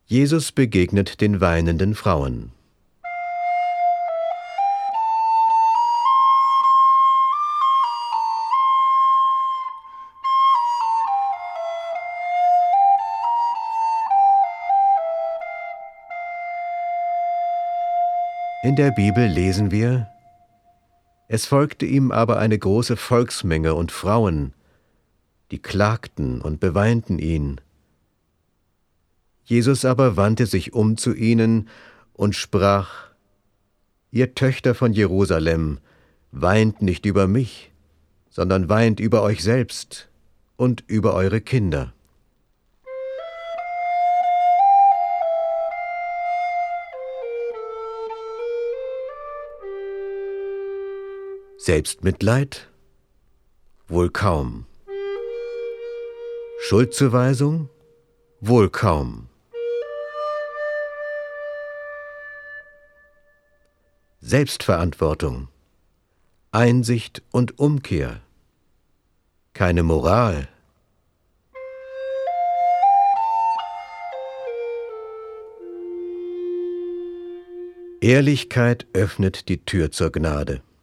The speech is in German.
Jesus begegnet den weinenden Frauen. In der Bibel lesen wir: Es folgte ihm aber eine große Volksmenge und Frauen, die klagten und beweinten ihn. Jesus aber wandte sich um zu ihnen und sprach: Ihr Töchter von Jerusalem, weint nicht über mich, sondern weint über euch selbst und über eure Kinder. Selbstmitleid? Wohl kaum. Schuldzuweisung? Wohl kaum. Selbstverantwortung, Einsicht und Umkehr, keine Moral. Ehrlichkeit öffnet die Tür zur Gnade.